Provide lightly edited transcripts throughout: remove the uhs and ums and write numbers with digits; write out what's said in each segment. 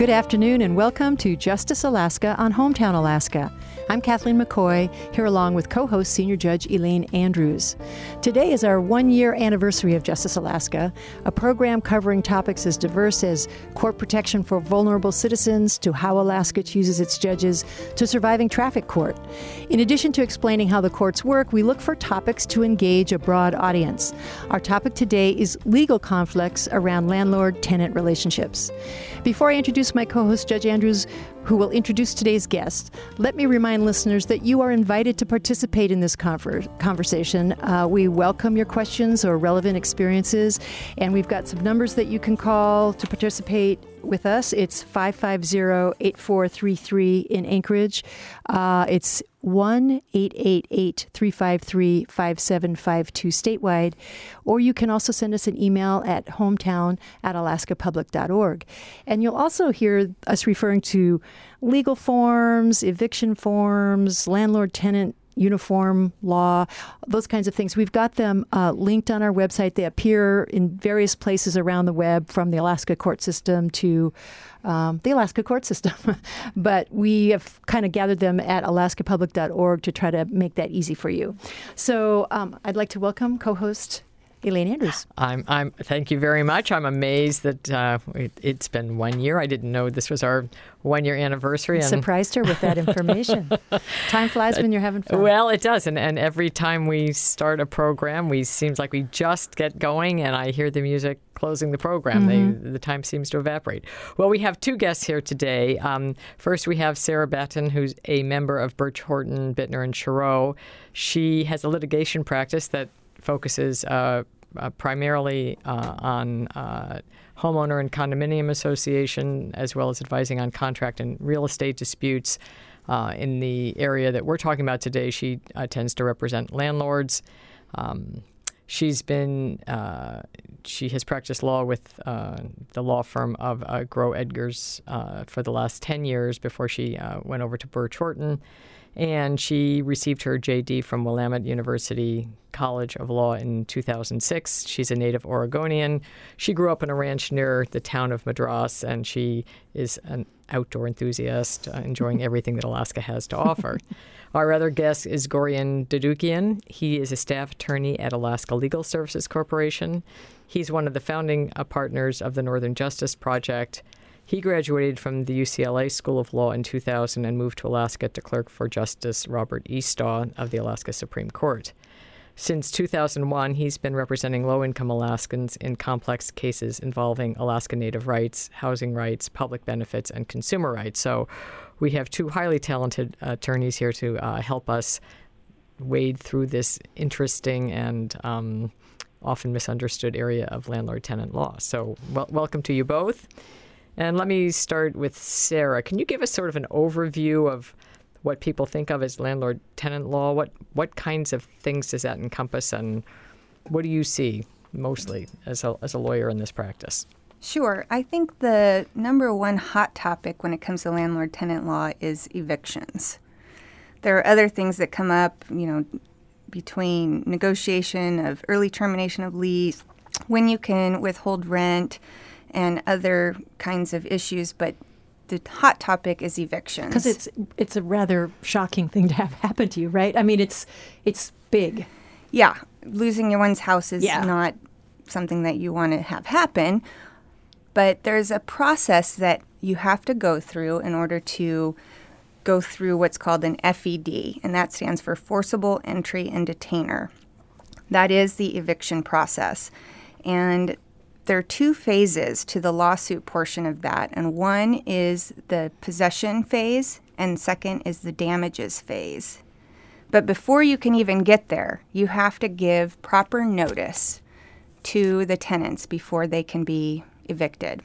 Good afternoon and welcome to Justice Alaska on Hometown Alaska. I'm Kathleen McCoy, here along with co-host Senior Judge Elaine Andrews. Today is our one-year anniversary of Justice Alaska, a program covering topics as diverse as court protection for vulnerable citizens, to how Alaska chooses its judges, to surviving traffic court. In addition to explaining how the courts work, we look for topics to engage a broad audience. Our topic today is legal conflicts around landlord-tenant relationships. Before I introduce my co-host, Judge Andrews, who will introduce today's guest, let me remind listeners that you are invited to participate in this conversation. We welcome your questions or relevant experiences, and we've got some numbers that you can call to participate with us. It's 550-8433 in Anchorage. It's 1-888-353-5752 statewide, or you can also send us an email at hometown@alaskapublic.org. And you'll also hear us referring to legal forms, eviction forms, landlord-tenant uniform law, those kinds of things. We've got them linked on our website. They appear in various places around the web, from the Alaska court system to the Alaska court system. But we have kind of gathered them at alaskapublic.org to try to make that easy for you. So I'd like to welcome co-host Elaine Andrews. Thank you very much. I'm amazed that it's been 1 year. I didn't know this was our 1 year anniversary. Surprised her with that information. Time flies when you're having fun. Well, it does. And every time we start a program, seems like we just get going, and I hear the music closing the program. Mm-hmm. The time seems to evaporate. Well, we have two guests here today. First, we have Sarah Batten, who's a member of Birch Horton, Bittner, and Chereau. She has a litigation practice that focuses primarily on homeowner and condominium association, as well as advising on contract and real estate disputes. In the area that we're talking about today, she tends to represent landlords. She has practiced law with the law firm of Grow Edgars for the last 10 years before she went over to Birch Horton. And she received her JD from Willamette University College of Law in 2006. She's a native Oregonian. She grew up in a ranch near the town of Madras, and she is an outdoor enthusiast, enjoying everything that Alaska has to offer. Our other guest is Gorian Dedukian. He is a staff attorney at Alaska Legal Services Corporation. He's one of the founding partners of the Northern Justice Project. He graduated from the UCLA School of Law in 2000 and moved to Alaska to clerk for Justice Robert Eastaugh of the Alaska Supreme Court. Since 2001, he's been representing low-income Alaskans in complex cases involving Alaska Native rights, housing rights, public benefits, and consumer rights. So we have two highly talented attorneys here to help us wade through this interesting and often misunderstood area of landlord-tenant law. So welcome to you both. And let me start with Sarah. Can you give us sort of an overview of what people think of as landlord-tenant law? What kinds of things does that encompass, and what do you see mostly as a lawyer in this practice? Sure. I think the number one hot topic when it comes to landlord-tenant law is evictions. There are other things that come up, between negotiation of early termination of lease, when you can withhold rent, and other kinds of issues, but the hot topic is evictions. Because it's a rather shocking thing to have happen to you, right? I mean, it's big. Yeah. Losing one's house is not something that you want to have happen, but there's a process that you have to go through in order to go through what's called an FED, and that stands for Forcible Entry and Detainer. That is the eviction process. And there are two phases to the lawsuit portion of that, and one is the possession phase, and second is the damages phase. But before you can even get there, you have to give proper notice to the tenants before they can be evicted.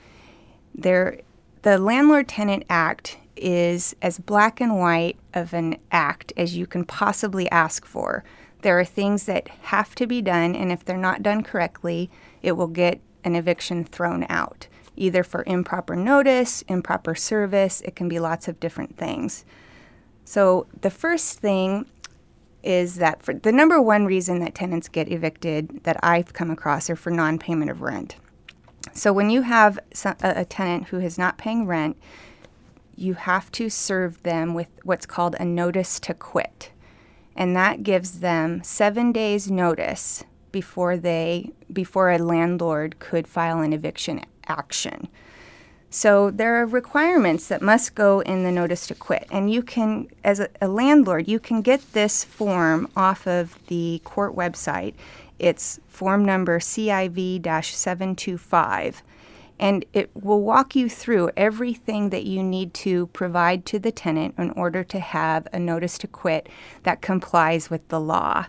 The Landlord-Tenant Act is as black and white of an act as you can possibly ask for. There are things that have to be done, and if they're not done correctly, it will get an eviction thrown out, either for improper notice, improper service. It can be lots of different things. So the first thing is that for the number one reason that tenants get evicted that I've come across are for non-payment of rent. So when you have a tenant who is not paying rent, you have to serve them with what's called a notice to quit. And that gives them 7 days notice before a landlord could file an eviction action. So there are requirements that must go in the notice to quit. And you can, as a landlord, you can get this form off of the court website. It's form number CIV-725. And it will walk you through everything that you need to provide to the tenant in order to have a notice to quit that complies with the law.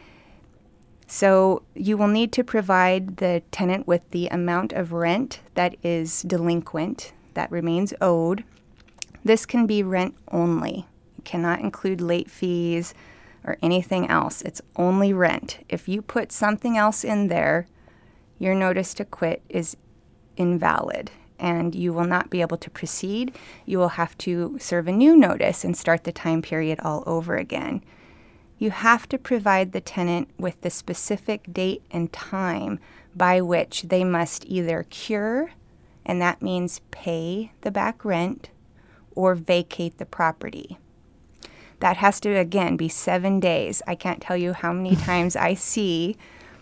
So you will need to provide the tenant with the amount of rent that is delinquent, that remains owed. This can be rent only. It cannot include late fees or anything else. It's only rent. If you put something else in there, your notice to quit is invalid and you will not be able to proceed. You will have to serve a new notice and start the time period all over again. You have to provide the tenant with the specific date and time by which they must either cure, and that means pay the back rent, or vacate the property. That has to, again, be 7 days. I can't tell you how many times I see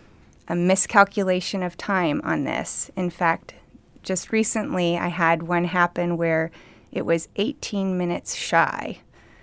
a miscalculation of time on this. In fact, just recently I had one happen where it was 18 minutes shy.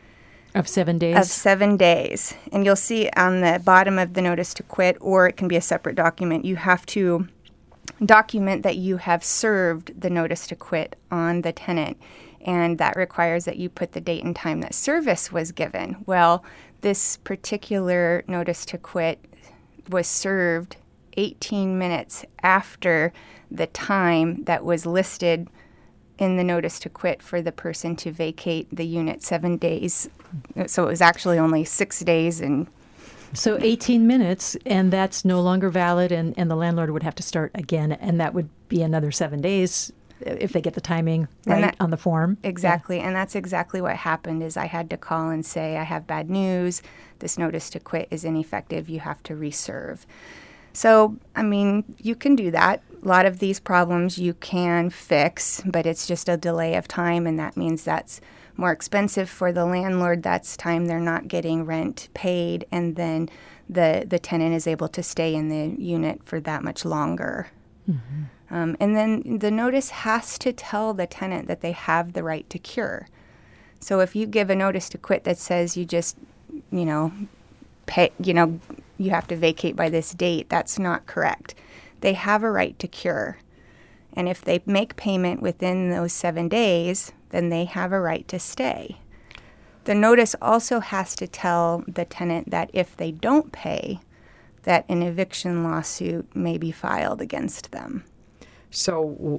Of 7 days? Of 7 days. And you'll see on the bottom of the notice to quit, or it can be a separate document, you have to document that you have served the notice to quit on the tenant. And that requires that you put the date and time that service was given. Well, this particular notice to quit was served 18 minutes after the time that was listed in the notice to quit for the person to vacate the unit 7 days. So it was actually only 6 days. And so 18 minutes, and that's no longer valid, and the landlord would have to start again, and that would be another 7 days if they get the timing right on the form. Exactly, yeah. And that's exactly what happened is I had to call and say, I have bad news. This notice to quit is ineffective. You have to reserve. So, I mean, you can do that. A lot of these problems you can fix, but it's just a delay of time, and that means that's more expensive for the landlord. That's time they're not getting rent paid, and then the tenant is able to stay in the unit for that much longer. Mm-hmm. And then the notice has to tell the tenant that they have the right to cure. So if you give a notice to quit that says you just, pay, you have to vacate by this date, that's not correct. They have a right to cure. And if they make payment within those 7 days, then they have a right to stay. The notice also has to tell the tenant that if they don't pay, that an eviction lawsuit may be filed against them. So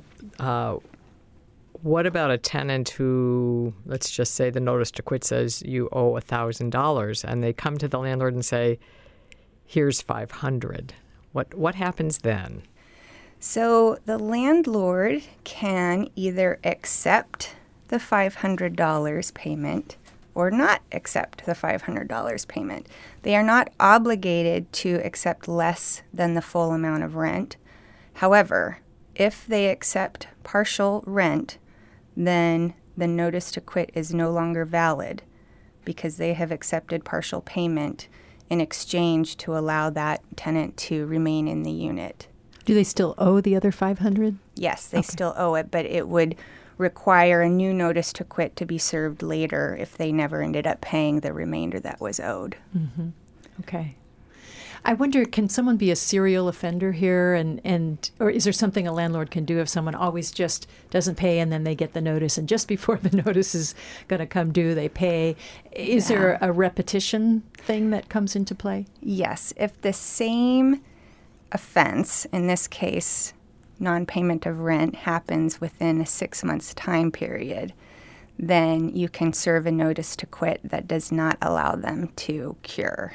what about a tenant who, let's just say the notice to quit says you owe $1,000, and they come to the landlord and say, here's $500. What happens then? So the landlord can either accept the $500 payment or not accept the $500 payment. They are not obligated to accept less than the full amount of rent. However, if they accept partial rent, then the notice to quit is no longer valid because they have accepted partial payment in exchange to allow that tenant to remain in the unit. Do they still owe the other $500? Yes, they still owe it, but it would require a new notice to quit to be served later if they never ended up paying the remainder that was owed. Mm-hmm. Okay. I wonder, can someone be a serial offender here, and or is there something a landlord can do if someone always just doesn't pay and then they get the notice, and just before the notice is going to come due, they pay? Is there a repetition thing that comes into play? Yes. If the same offense, in this case, non-payment of rent, happens within a 6 months time period, then you can serve a notice to quit that does not allow them to cure.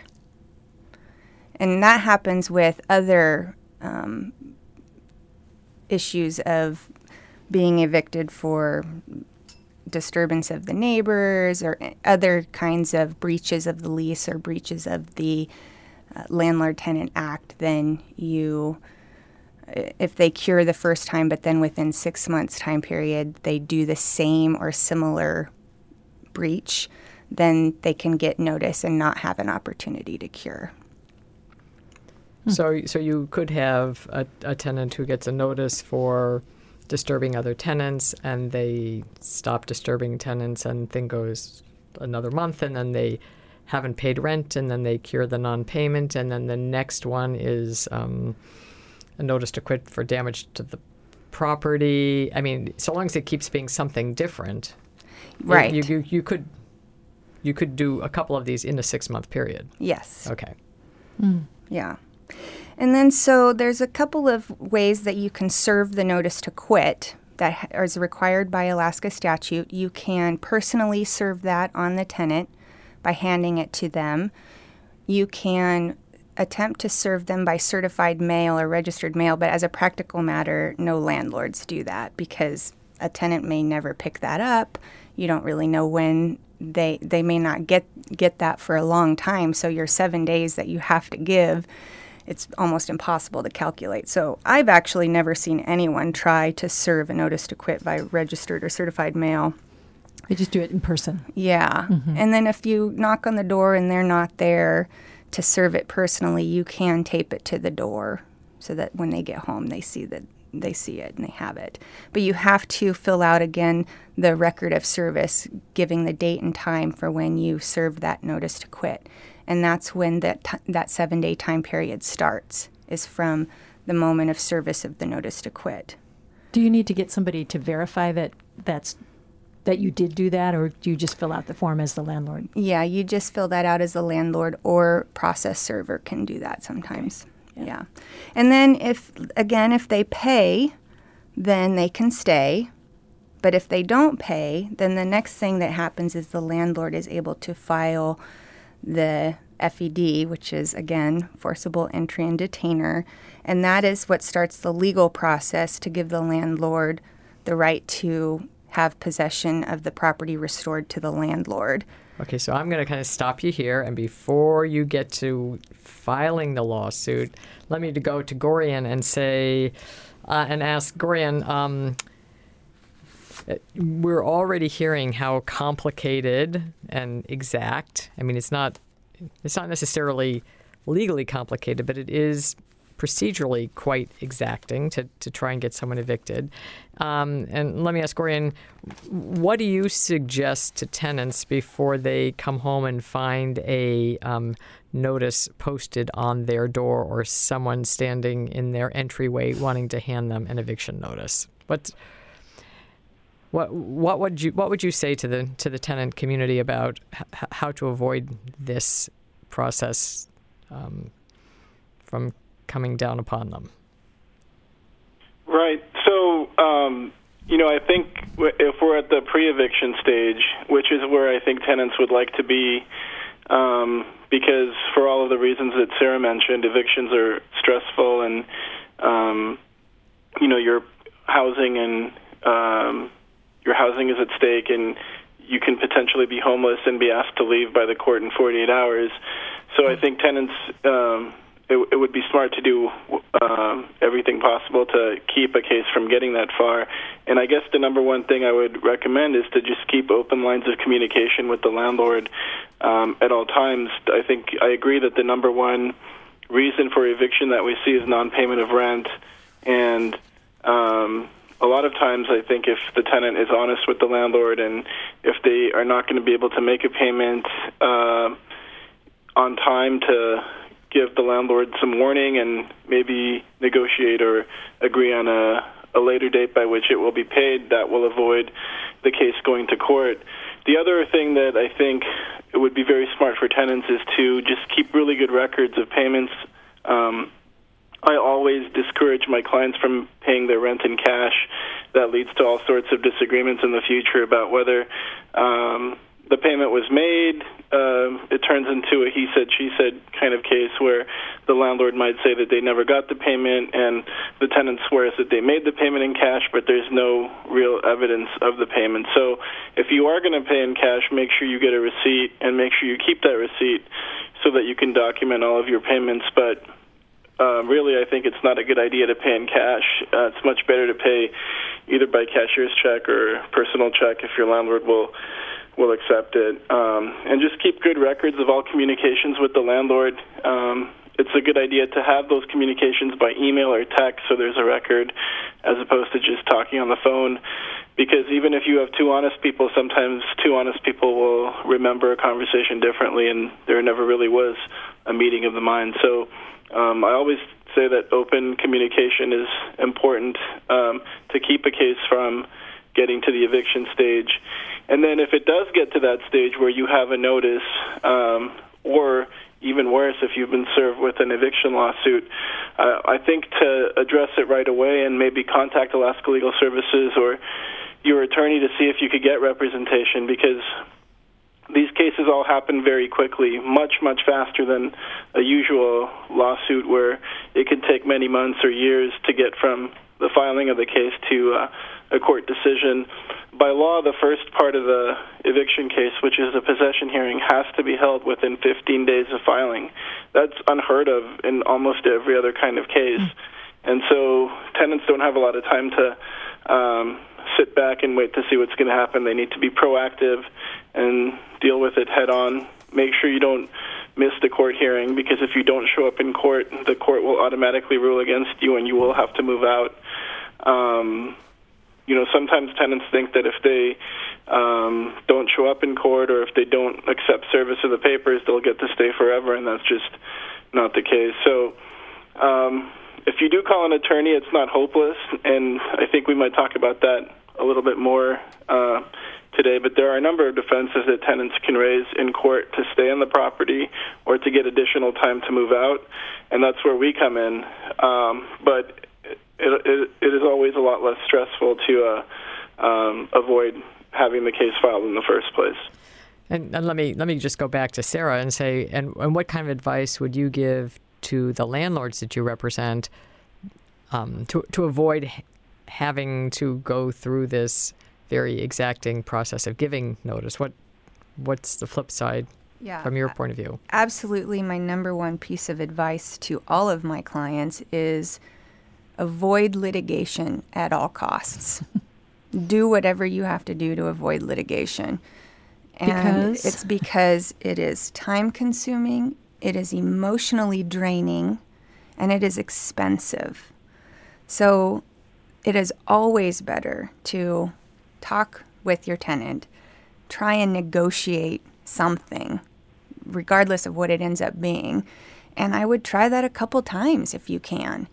And that happens with other issues of being evicted for disturbance of the neighbors or other kinds of breaches of the lease or breaches of the Landlord-Tenant Act. Then you if they cure the first time, but then within 6 months time period, they do the same or similar breach, then they can get notice and not have an opportunity to cure. So you could have a tenant who gets a notice for disturbing other tenants, and they stop disturbing tenants, and thing goes another month, and then they haven't paid rent, and then they cure the non-payment, and then the next one is a notice to quit for damage to the property. I mean, so long as it keeps being something different, right? You could do a couple of these in a 6-month period. Yes. Okay. Yeah. And then so there's a couple of ways that you can serve the notice to quit that is required by Alaska statute. You can personally serve that on the tenant by handing it to them. You can attempt to serve them by certified mail or registered mail, but as a practical matter, no landlords do that because a tenant may never pick that up. You don't really know when they may not get that for a long time. So your 7 days that you have to give, it's almost impossible to calculate. So I've actually never seen anyone try to serve a notice to quit by registered or certified mail. They just do it in person. Yeah. Mm-hmm. And then if you knock on the door and they're not there to serve it personally, you can tape it to the door so that when they get home, they see it and they have it. But you have to fill out, again, the record of service, giving the date and time for when you served that notice to quit. And that's when that 7-day time period starts, is from the moment of service of the notice to quit. Do you need to get somebody to verify that you did do that, or do you just fill out the form as the landlord? Yeah, you just fill that out as the landlord, or process server can do that sometimes. Okay. Yeah. And then if they pay, then they can stay. But if they don't pay, then the next thing that happens is the landlord is able to file the FED, which is, again, forcible entry and detainer. And that is what starts the legal process to give the landlord the right to have possession of the property restored to the landlord. Okay, so I'm going to kind of stop you here. And before you get to filing the lawsuit, let me go to Gorian and say, and ask Gorian, we're already hearing how complicated and exact. I mean, it's not necessarily legally complicated, but it is procedurally quite exacting to try and get someone evicted. And let me ask Gorian, what do you suggest to tenants before they come home and find a notice posted on their door or someone standing in their entryway wanting to hand them an eviction notice? What would you say to the tenant community about how to avoid this process from coming down upon them? Right. So, I think if we're at the pre-eviction stage, which is where I think tenants would like to be, because for all of the reasons that Sarah mentioned, evictions are stressful, and your housing is at stake, and you can potentially be homeless and be asked to leave by the court in 48 hours. So I think tenants, it would be smart to do everything possible to keep a case from getting that far. And I guess the number one thing I would recommend is to just keep open lines of communication with the landlord at all times. I think I agree that the number one reason for eviction that we see is non-payment of rent. And a lot of times I think if the tenant is honest with the landlord and if they are not going to be able to make a payment on time, to give the landlord some warning and maybe negotiate or agree on a later date by which it will be paid, that will avoid the case going to court. The other thing that I think it would be very smart for tenants is to just keep really good records of payments. I always discourage my clients from paying their rent in cash. That leads to all sorts of disagreements in the future about whether the payment was made. It turns into a he said, she said kind of case where the landlord might say that they never got the payment and the tenant swears that they made the payment in cash, but there's no real evidence of the payment. So if you are going to pay in cash, make sure you get a receipt and make sure you keep that receipt so that you can document all of your payments. But really, I think it's not a good idea to pay in cash. It's much better to pay either by cashier's check or personal check if your landlord will accept it. And just keep good records of all communications with the landlord. It's a good idea to have those communications by email or text so there's a record as opposed to just talking on the phone. Because even if you have two honest people, sometimes two honest people will remember a conversation differently, and there never really was a meeting of the mind. So I always say that open communication is important to keep a case from getting to the eviction stage. And then if it does get to that stage where you have a notice, or even worse, if you've been served with an eviction lawsuit, I think to address it right away and maybe contact Alaska Legal Services or your attorney to see if you could get representation, because these cases all happen very quickly, much, much faster than a usual lawsuit where it can take many months or years to get from the filing of the case to a court decision. By law, the first part of the eviction case, which is a possession hearing, has to be held within 15 days of filing. That's unheard of in almost every other kind of case. And so tenants don't have a lot of time to sit back and wait to see what's going to happen. They need to be proactive and deal with it head on. Make sure you don't miss the court hearing, because if you don't show up in court, the court will automatically rule against you and you will have to move out. Sometimes tenants think that if they don't show up in court or if they don't accept service of the papers, they'll get to stay forever, and that's just not the case. So if you do call an attorney, it's not hopeless, and I think we might talk about that a little bit more today, but there are a number of defenses that tenants can raise in court to stay on the property or to get additional time to move out, and that's where we come in. But it is always a lot less stressful to avoid having the case filed in the first place. And let me just go back to Sarah and say, and what kind of advice would you give to the landlords that you represent to avoid having to go through this very exacting process of giving notice? What's the flip side from your point of view? Absolutely. My number one piece of advice to all of my clients is avoid litigation at all costs. Do whatever you have to do to avoid litigation. And it's because it is time-consuming, it is emotionally draining, and it is expensive. So it is always better to talk with your tenant, try and negotiate something, regardless of what it ends up being. And I would try that a couple times if you can.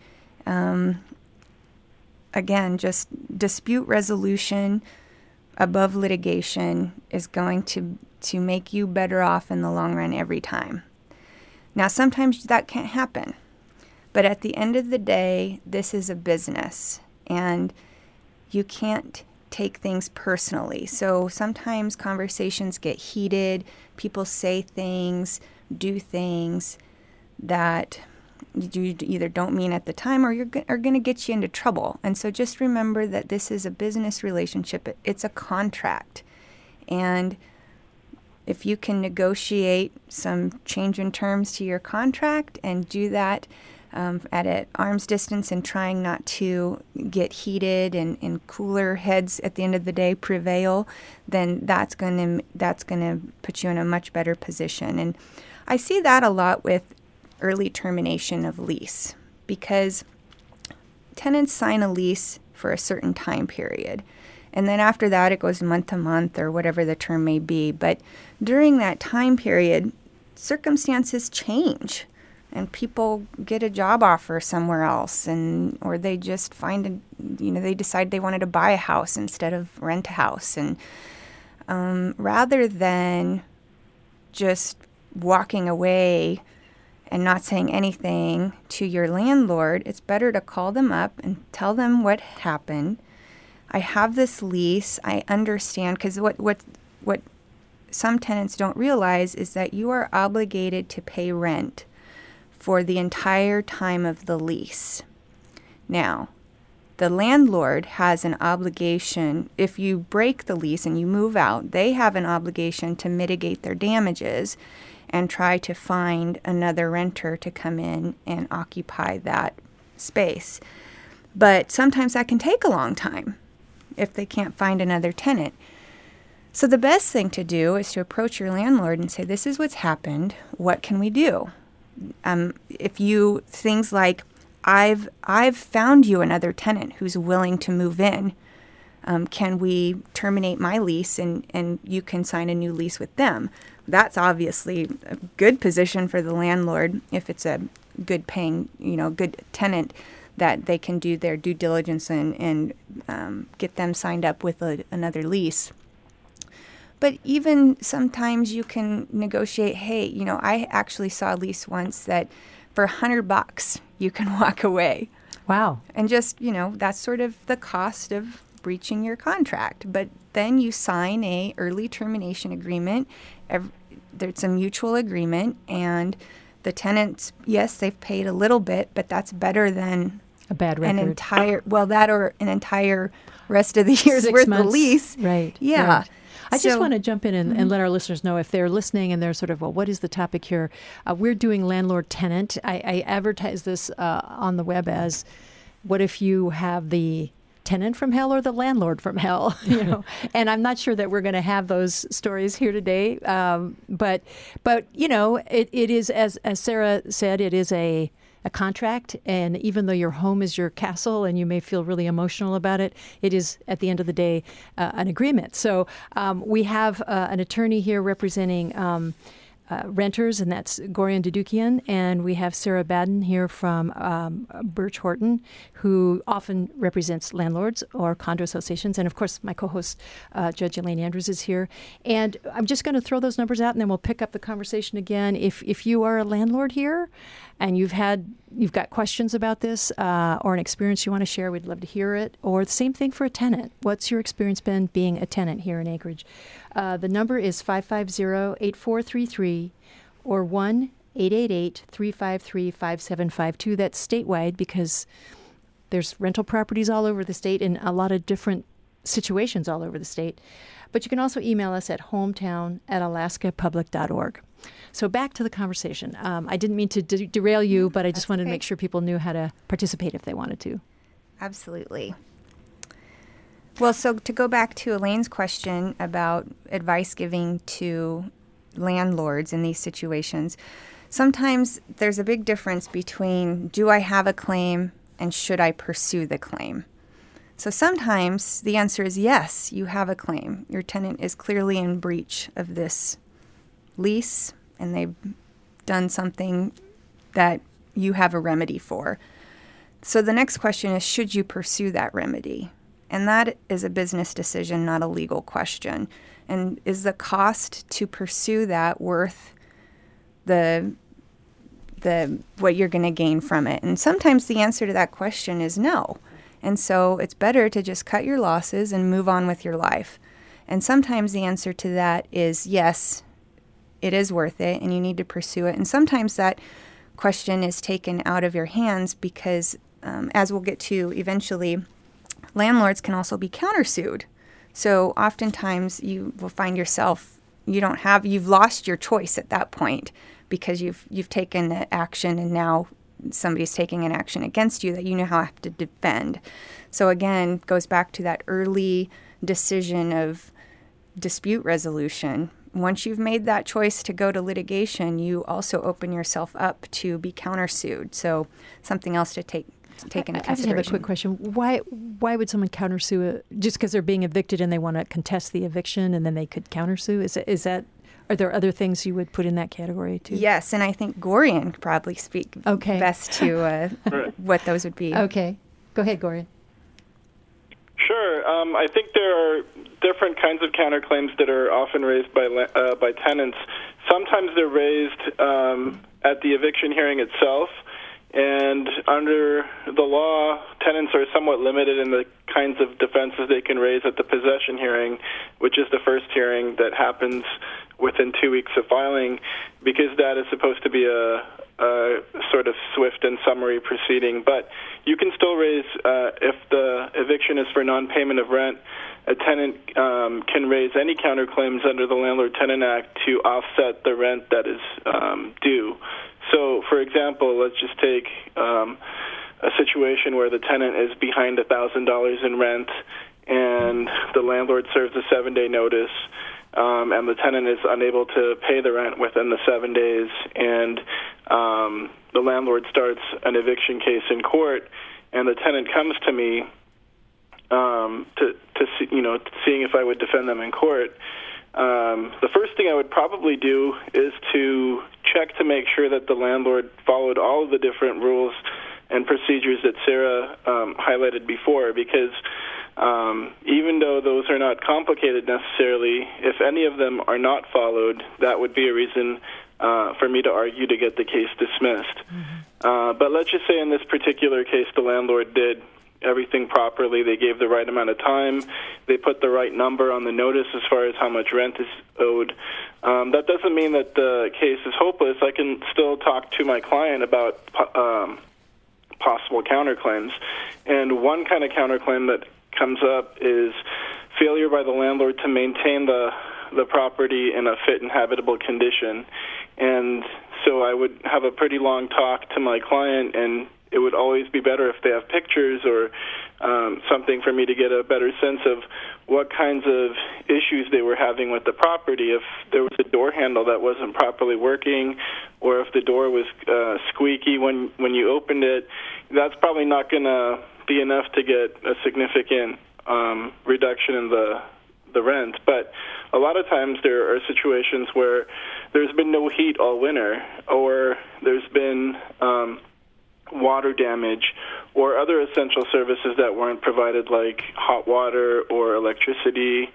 Again, just dispute resolution above litigation is going to make you better off in the long run every time. Now, sometimes that can't happen. But at the end of the day, this is a business, and you can't take things personally. So sometimes conversations get heated. People say things, do things that you either don't mean at the time or are going to get you into trouble. And so just remember that this is a business relationship. It's a contract. And if you can negotiate some change in terms to your contract and do that at arm's distance and trying not to get heated and cooler heads at the end of the day prevail, then that's going to put you in a much better position. And I see that a lot with early termination of lease, because tenants sign a lease for a certain time period. And then after that, it goes month to month or whatever the term may be. But during that time period, circumstances change and people get a job offer somewhere else, or they just they decide they wanted to buy a house instead of rent a house. And rather than just walking away and not saying anything to your landlord, it's better to call them up and tell them what happened. I have this lease. I understand, because what some tenants don't realize is that you are obligated to pay rent for the entire time of the lease. Now, the landlord has an obligation. If you break the lease and you move out, they have an obligation to mitigate their damages and try to find another renter to come in and occupy that space. But sometimes that can take a long time if they can't find another tenant. So the best thing to do is to approach your landlord and say, this is what's happened. What can we do? Things like, I've found you another tenant who's willing to move in. Can we terminate my lease and you can sign a new lease with them? That's obviously a good position for the landlord if it's a good paying, good tenant, that they can do their due diligence and get them signed up with another lease. But even sometimes you can negotiate, hey, I actually saw a lease once that for $100 you can walk away. Wow. And just, that's sort of the cost of breaching your contract. But then you sign a early termination agreement. It's a mutual agreement, and the tenants, yes, they've paid a little bit, but that's better than a bad record. An entire rest of the year's 6 worth months. Of lease. Right. Yeah. Right. I just want to jump in and let our listeners know, if they're listening and they're sort of, well, what is the topic here? We're doing landlord-tenant. I advertise this on the web as, what if you have the tenant from hell or the landlord from hell? And I'm not sure that we're going to have those stories here today. But it is, as Sarah said, it is a contract, and even though your home is your castle and you may feel really emotional about it, it is, at the end of the day, an agreement. So we have an attorney here representing renters, and that's Gorian Dedukian, and we have Sarah Baden here from Birch Horton, who often represents landlords or condo associations. And of course, my co-host, Judge Elaine Andrews, is here. And I'm just going to throw those numbers out, and then we'll pick up the conversation again. If you are a landlord here and you've got questions about this or an experience you want to share, we'd love to hear it. Or the same thing for a tenant. What's your experience been being a tenant here in Anchorage? The number is 550-8433 or 1-888-353-5752. That's statewide, because there's rental properties all over the state in a lot of different situations all over the state. But you can also email us at hometown@alaskapublic.org. So back to the conversation. I didn't mean to derail you, but I just wanted to make sure people knew how to participate if they wanted to. Absolutely. Well, so to go back to Elaine's question about advice giving to landlords in these situations, sometimes there's a big difference between, do I have a claim and should I pursue the claim? So sometimes the answer is yes, you have a claim. Your tenant is clearly in breach of this lease, and they've done something that you have a remedy for. So the next question is, should you pursue that remedy? And that is a business decision, not a legal question. And is the cost to pursue that worth the what you're going to gain from it? And sometimes the answer to that question is no. And so it's better to just cut your losses and move on with your life. And sometimes the answer to that is yes, it is worth it and you need to pursue it. And sometimes that question is taken out of your hands because, as we'll get to eventually, landlords can also be countersued. So oftentimes you will find yourself, you've lost your choice at that point because you've taken the action, and now somebody's taking an action against you that you now have to defend. So again, goes back to that early decision of dispute resolution. Once you've made that choice to go to litigation, you also open yourself up to be countersued. So something else to take into consideration. I just have a quick question. Why would someone countersue just because they're being evicted and they want to contest the eviction and then they could countersue? Is that are there other things you would put in that category too? Yes, and I think Gorian could probably speak best to what those would be. Okay. Go ahead, Gorian. Sure. I think there are different kinds of counterclaims that are often raised by tenants. Sometimes they're raised at the eviction hearing itself, And under the law, tenants are somewhat limited in the kinds of defenses they can raise at the possession hearing, which is the first hearing that happens within 2 weeks of filing, because that is supposed to be a sort of swift and summary proceeding. But you can still raise, if the eviction is for non-payment of rent, a tenant can raise any counterclaims under the Landlord-Tenant Act to offset the rent that is due. So, for example, let's just take a situation where the tenant is behind $1,000 in rent, and the landlord serves a 7-day notice, and the tenant is unable to pay the rent within the 7 days, and the landlord starts an eviction case in court, and the tenant comes to me to see, seeing if I would defend them in court. The first thing I would probably do is to check to make sure that the landlord followed all of the different rules and procedures that Sarah highlighted before, because even though those are not complicated necessarily, if any of them are not followed, that would be a reason for me to argue to get the case dismissed. Mm-hmm. But let's just say in this particular case the landlord did everything properly. They gave the right amount of time. They put the right number on the notice as far as how much rent is owed. That doesn't mean that the case is hopeless. I can still talk to my client about possible counterclaims. And one kind of counterclaim that comes up is failure by the landlord to maintain the property in a fit and habitable condition. And so I would have a pretty long talk to my client, and it would always be better if they have pictures or something for me to get a better sense of what kinds of issues they were having with the property. If there was a door handle that wasn't properly working, or if the door was squeaky when you opened it, that's probably not going to be enough to get a significant reduction in the rent. But a lot of times there are situations where there's been no heat all winter, or there's been water damage or other essential services that weren't provided, like hot water or electricity.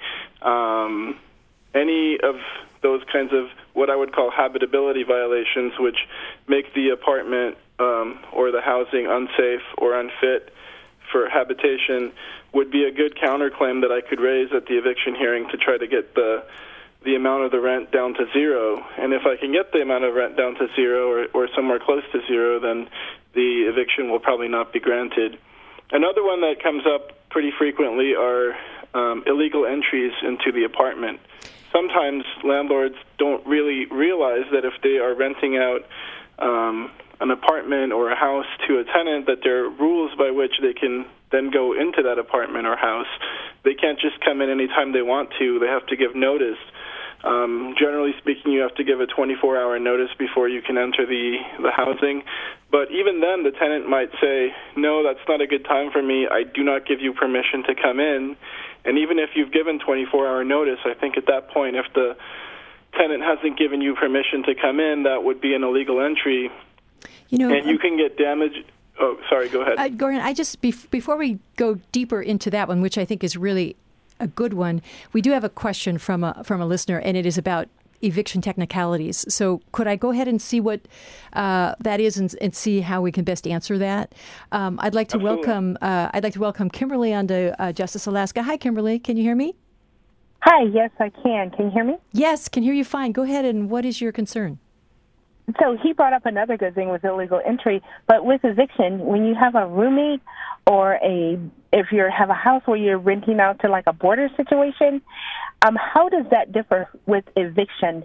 Any of those kinds of what I would call habitability violations, which make the apartment or the housing unsafe or unfit for habitation, would be a good counterclaim that I could raise at the eviction hearing to try to get the amount of the rent down to zero. And if I can get the amount of rent down to zero or somewhere close to zero, then the eviction will probably not be granted. Another one that comes up pretty frequently are illegal entries into the apartment. Sometimes landlords don't really realize that if they are renting out an apartment or a house to a tenant, that there are rules by which they can then go into that apartment or house. They can't just come in anytime they want to. They have to give notice. Generally speaking, you have to give a 24-hour notice before you can enter the housing. But even then, the tenant might say, no, that's not a good time for me. I do not give you permission to come in. And even if you've given 24-hour notice, I think at that point, if the tenant hasn't given you permission to come in, that would be an illegal entry. And you can get damage. Oh, sorry, go ahead. Gordon, before we go deeper into that one, which I think is really a good one, we do have a question from a listener, and it is about eviction technicalities. So could I go ahead and see what that is and see how we can best answer that? I'd like to welcome Kimberly onto Justice Alaska. Hi, Kimberly. Can you hear me? Hi. Yes, I can. Can you hear me? Yes, can hear you fine. Go ahead. And what is your concern? So he brought up another good thing with illegal entry, but with eviction, when you have a roommate or if you have a house where you're renting out to like a boarder situation, how does that differ with eviction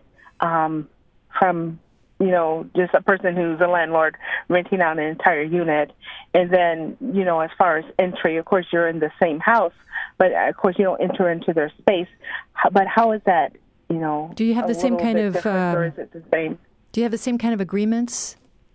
from, just a person who's a landlord renting out an entire unit? And then, as far as entry, of course, you're in the same house, but of course you don't enter into their space. But how is that, do you have the same kind of, or is it the same? Do you have the same kind of agreements,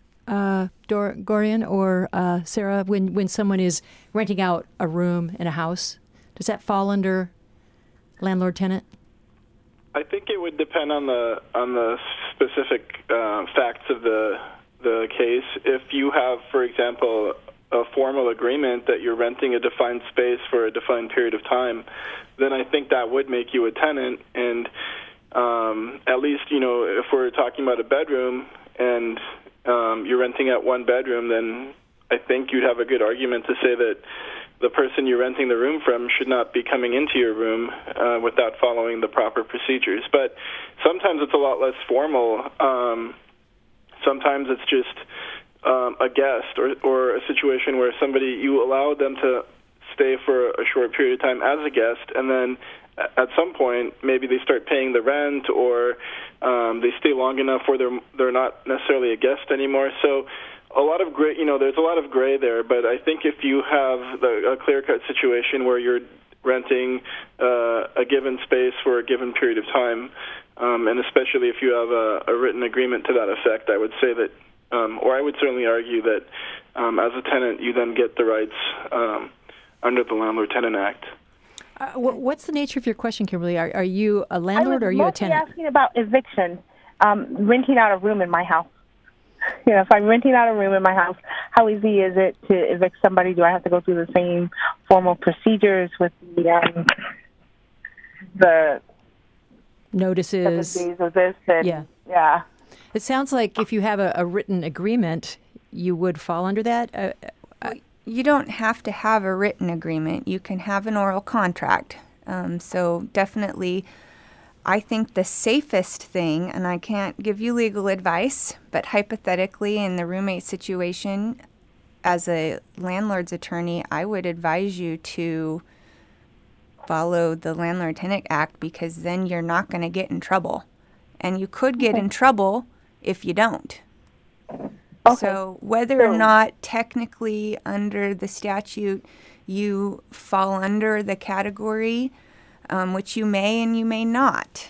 Gorian or Sarah, when someone is renting out a room in a house? Does that fall under landlord-tenant? I think it would depend on the specific facts of the case. If you have, for example, a formal agreement that you're renting a defined space for a defined period of time, then I think that would make you a tenant. And at least, if we're talking about a bedroom and you're renting out one bedroom, then I think you'd have a good argument to say that the person you're renting the room from should not be coming into your room without following the proper procedures. But sometimes it's a lot less formal. Sometimes it's just a guest or a situation where somebody, you allow them to stay for a short period of time as a guest, and then at some point maybe they start paying the rent, or they stay long enough where they're not necessarily a guest anymore. So a lot of gray, there's a lot of gray there, but I think if you have a clear-cut situation where you're renting a given space for a given period of time, and especially if you have a written agreement to that effect, I would say that, or I would certainly argue that as a tenant, you then get the rights under the Landlord-Tenant Act. What's the nature of your question, Kimberly? Are you a landlord or are you a tenant? I was asking about eviction, renting out a room in my house. If I'm renting out a room in my house, how easy is it to evict somebody? Do I have to go through the same formal procedures with the notices? 7 days of this? And, yeah. It sounds like if you have a written agreement, you would fall under that. You don't have to have a written agreement. You can have an oral contract. So definitely, I think the safest thing, and I can't give you legal advice, but hypothetically in the roommate situation, as a landlord's attorney, I would advise you to follow the Landlord-Tenant Act, because then you're not going to get in trouble. And you could get in trouble if you don't. Okay. So whether or not technically under the statute you fall under the category, which you may and you may not,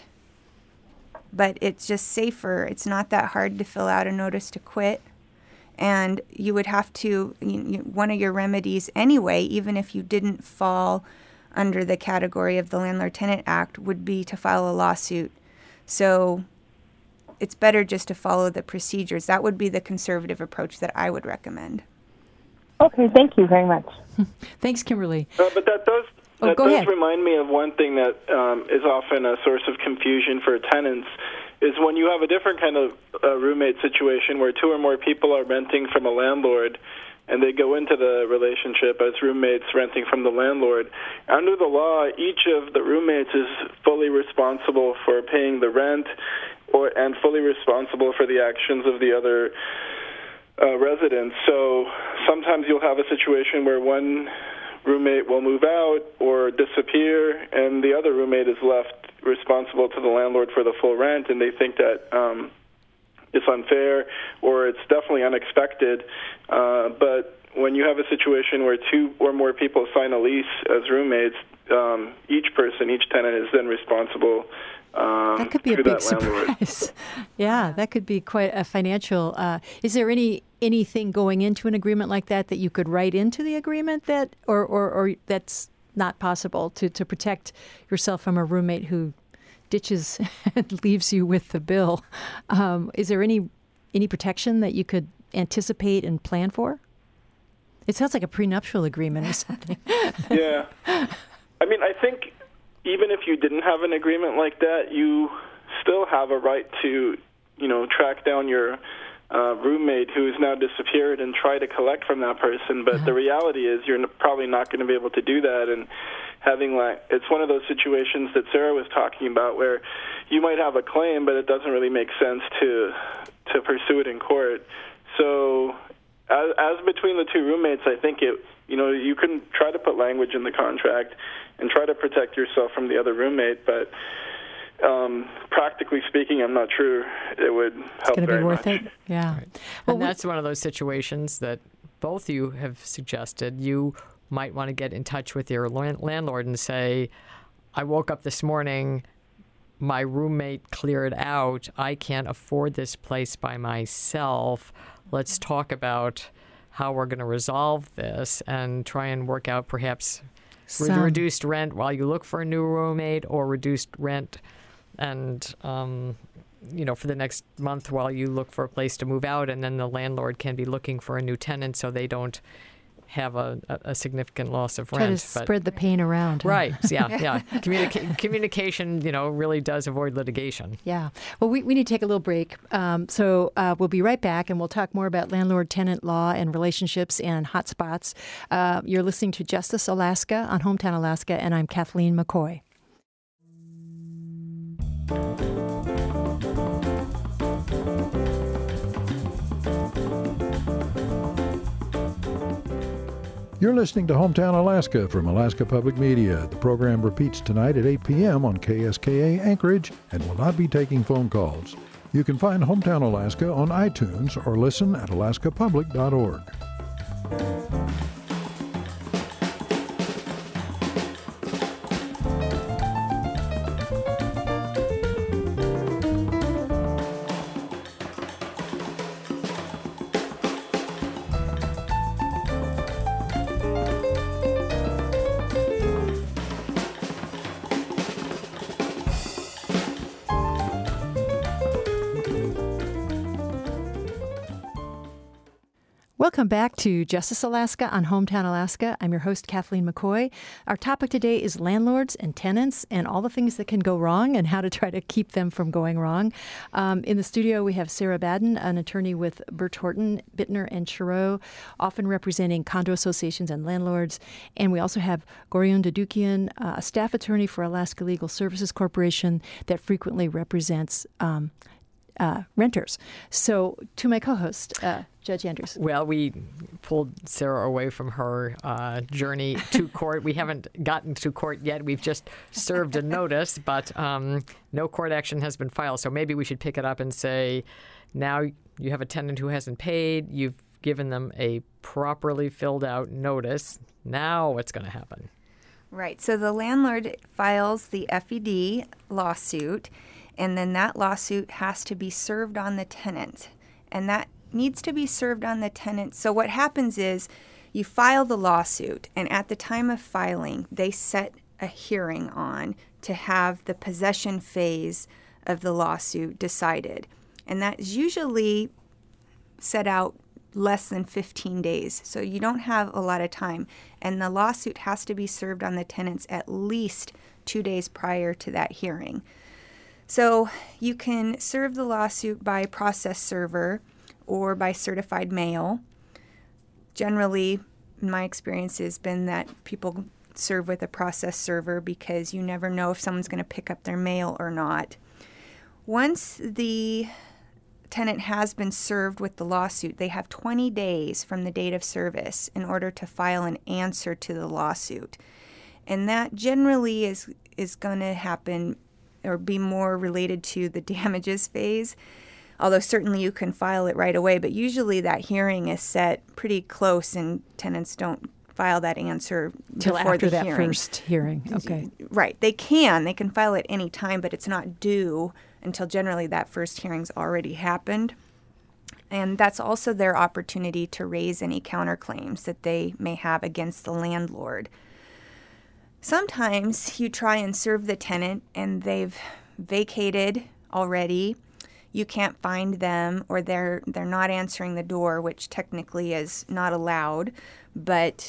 but it's just safer. It's not that hard to fill out a notice to quit. And you would have to, one of your remedies anyway, even if you didn't fall under the category of the Landlord-Tenant Act, would be to file a lawsuit. So it's better just to follow the procedures. That would be the conservative approach that I would recommend. Okay, thank you very much. Thanks, Kimberly. But that does ahead. remind me of one thing that is often a source of confusion for tenants, is when you have a different kind of roommate situation where two or more people are renting from a landlord, and they go into the relationship as roommates renting from the landlord. Under the law, each of the roommates is fully responsible for paying the rent and fully responsible for the actions of the other residents. So sometimes you'll have a situation where one roommate will move out or disappear, and the other roommate is left responsible to the landlord for the full rent, and they think that it's unfair or it's definitely unexpected. But when you have a situation where two or more people sign a lease as roommates, each tenant is then responsible. That could be a big surprise. Yeah, that could be quite a financial. Is there anything going into an agreement like that you could write into the agreement that, or that's not possible to protect yourself from a roommate who ditches and leaves you with the bill? Is there any protection that you could anticipate and plan for? It sounds like a prenuptial agreement or something. Yeah. I mean, I think even if you didn't have an agreement like that, you still have a right to, track down your roommate who has now disappeared and try to collect from that person. But the reality is you're probably not going to be able to do that. And it's one of those situations that Sarah was talking about where you might have a claim, but it doesn't really make sense to pursue it in court. So as between the two roommates, I think you can try to put language in the contract and try to protect yourself from the other roommate, but practically speaking, I'm not sure it would help very much. It's going to be worth it? Yeah. Right. And that's one of those situations that both you have suggested. You might want to get in touch with your landlord and say, I woke up this morning, my roommate cleared out, I can't afford this place by myself. Let's talk about how we're going to resolve this and try and work out perhaps reduced rent while you look for a new roommate, or reduced rent and, for the next month while you look for a place to move out, and then the landlord can be looking for a new tenant so they don't have a significant loss of Try rent. to spread the pain around. Right. Yeah. Communication, really does avoid litigation. Yeah. Well, we need to take a little break. So we'll be right back, and we'll talk more about landlord-tenant law and relationships and hotspots. You're listening to Justice Alaska on Hometown Alaska, and I'm Kathleen McCoy. You're listening to Hometown Alaska from Alaska Public Media. The program repeats tonight at 8 p.m. on KSKA Anchorage and will not be taking phone calls. You can find Hometown Alaska on iTunes or listen at alaskapublic.org. Welcome back to Justice Alaska on Hometown Alaska. I'm your host, Kathleen McCoy. Our topic today is landlords and tenants and all the things that can go wrong and how to try to keep them from going wrong. In the studio, we have Sarah Baden, an attorney with Birch Horton, Bittner, and Chiro, often representing condo associations and landlords. And we also have Gorion Dedukian, a staff attorney for Alaska Legal Services Corporation that frequently represents renters. So to my co-host, Judge Andrews. Well, we pulled Sarah away from her journey to court. We haven't gotten to court yet. We've just served a notice, but no court action has been filed. So maybe we should pick it up and say, now you have a tenant who hasn't paid. You've given them a properly filled out notice. Now what's going to happen? Right. So the landlord files the FED lawsuit, and then that lawsuit has to be served on the tenant. And that needs to be served on the tenant. So what happens is you file the lawsuit, and at the time of filing, they set a hearing on to have the possession phase of the lawsuit decided. And that's usually set out less than 15 days. So you don't have a lot of time. And the lawsuit has to be served on the tenants at least 2 days prior to that hearing. So you can serve the lawsuit by process server or by certified mail. Generally, my experience has been that people serve with a process server because you never know if someone's going to pick up their mail or not. Once the tenant has been served with the lawsuit, they have 20 days from the date of service in order to file an answer to the lawsuit. And that generally is going to happen or be more related to the damages phase, although certainly you can file it right away. But usually that hearing is set pretty close, and tenants don't file that answer till before after the that hearing. first hearing. Okay. Right. They can file at any time, but it's not due until generally that first hearing's already happened. And that's also their opportunity to raise any counterclaims that they may have against the landlord. Sometimes you try and serve the tenant and they've vacated already. You can't find them, or they're not answering the door, which technically is not allowed. But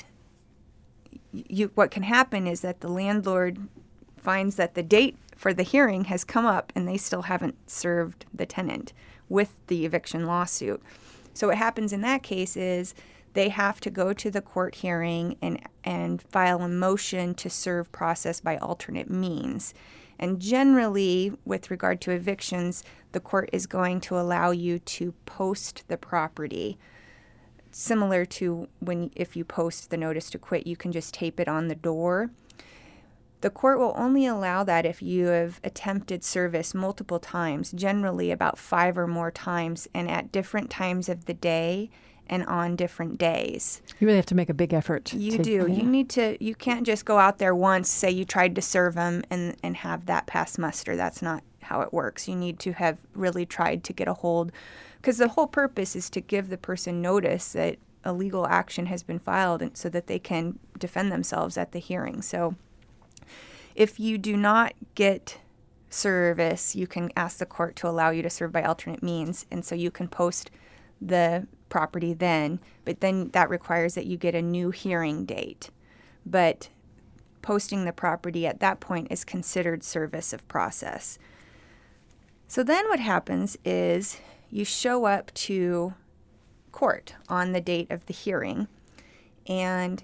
what can happen is that the landlord finds that the date for the hearing has come up and they still haven't served the tenant with the eviction lawsuit. So what happens in that case is they have to go to the court hearing and file a motion to serve process by alternate means. And generally, with regard to evictions, the court is going to allow you to post the property. Similar to if you post the notice to quit, you can just tape it on the door. The court will only allow that if you have attempted service multiple times, generally about 5 or more times, and at different times of the day and on different days. You really have to make a big effort. You do. Yeah. You can't just go out there once, say you tried to serve them and have that pass muster. That's not how it works. You need to have really tried to get a hold, because the whole purpose is to give the person notice that a legal action has been filed and so that they can defend themselves at the hearing. So if you do not get service, you can ask the court to allow you to serve by alternate means, and so you can post the property then, but then that requires that you get a new hearing date. But posting the property at that point is considered service of process. So then what happens is you show up to court on the date of the hearing, and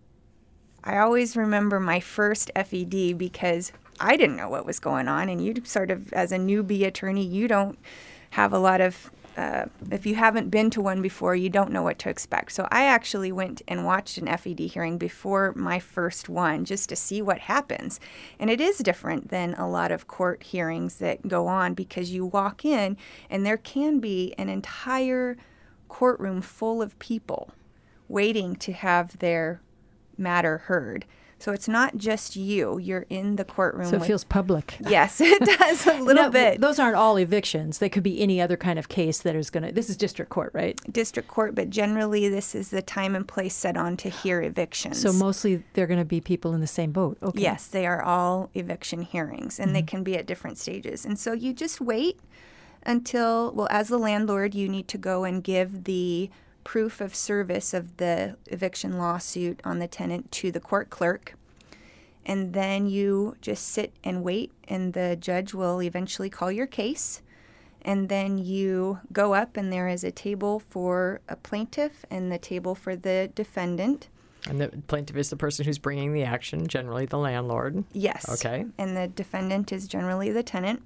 I always remember my first FED because I didn't know what was going on, and you sort of, as a newbie attorney, you don't have a lot of, if you haven't been to one before, you don't know what to expect. So I actually went and watched an FED hearing before my first one just to see what happens. And it is different than a lot of court hearings that go on because you walk in and there can be an entire courtroom full of people waiting to have their matter heard. So it's not just you. You're in the courtroom. So it feels public. Yes, it does a little bit. Those aren't all evictions. They could be any other kind of case that is going to... This is district court, right? District court, but generally this is the time and place set on to hear evictions. So mostly they're going to be people in the same boat. Okay. Yes, they are all eviction hearings, and they can be at different stages. And so you just wait until, well, as the landlord, you need to go and give the proof of service of the eviction lawsuit on the tenant to the court clerk. And then you just sit and wait, and the judge will eventually call your case. And then you go up, and there is a table for a plaintiff and the table for the defendant. And the plaintiff is the person who's bringing the action, generally the landlord. Yes. Okay. And the defendant is generally the tenant.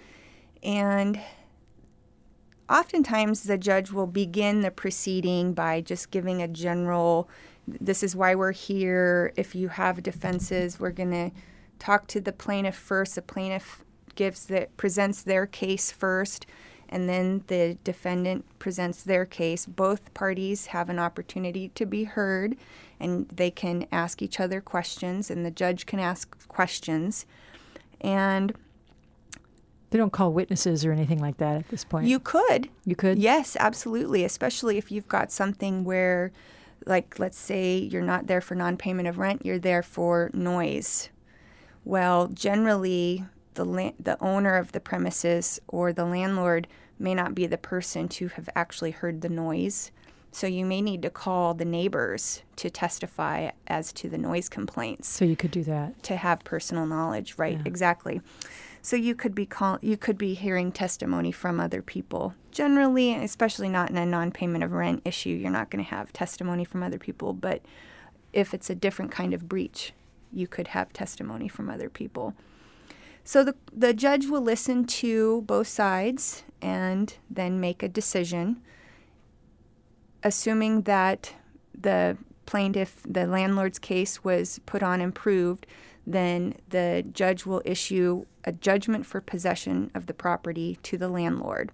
And oftentimes the judge will begin the proceeding by just giving a general, this is why we're here. If you have defenses, we're going to talk to the plaintiff first. The plaintiff presents their case first, and then the defendant presents their case. Both parties have an opportunity to be heard, and they can ask each other questions, and the judge can ask questions. And they don't call witnesses or anything like that at this point. You could. You could? Yes, absolutely, especially if you've got something where, like, let's say you're not there for non-payment of rent, you're there for noise. Well, generally, the owner of the premises or the landlord may not be the person to have actually heard the noise. So you may need to call the neighbors to testify as to the noise complaints. So you could do that. To have personal knowledge, right? Yeah. Exactly. So you could be hearing testimony from other people. Generally, especially not in a non-payment of rent issue, you're not going to have testimony from other people. But if it's a different kind of breach, you could have testimony from other people. So the judge will listen to both sides and then make a decision, assuming that the plaintiff, the landlord's case was put on and proved. Then the judge will issue a judgment for possession of the property to the landlord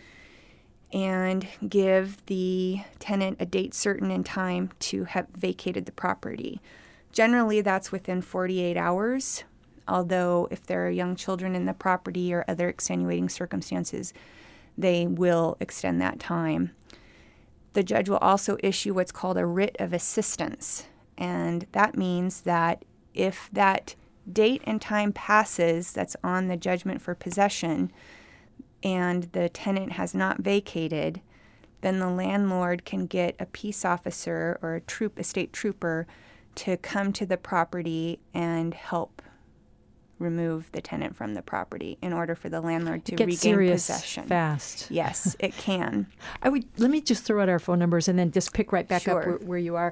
and give the tenant a date certain in time to have vacated the property. Generally, that's within 48 hours, although if there are young children in the property or other extenuating circumstances, they will extend that time. The judge will also issue what's called a writ of assistance, and that means that if that date and time passes that's on the judgment for possession and the tenant has not vacated, then the landlord can get a peace officer or a state trooper to come to the property and help remove the tenant from the property in order for the landlord to regain possession. Fast. Yes, it can. Let me just throw out our phone numbers and then just pick right back Sure. up where you are.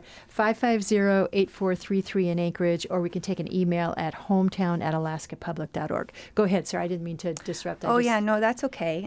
550-8433 in Anchorage, or we can take an email at hometown@alaskapublic.org. Go ahead, sir. I didn't mean to disrupt that. No, that's okay.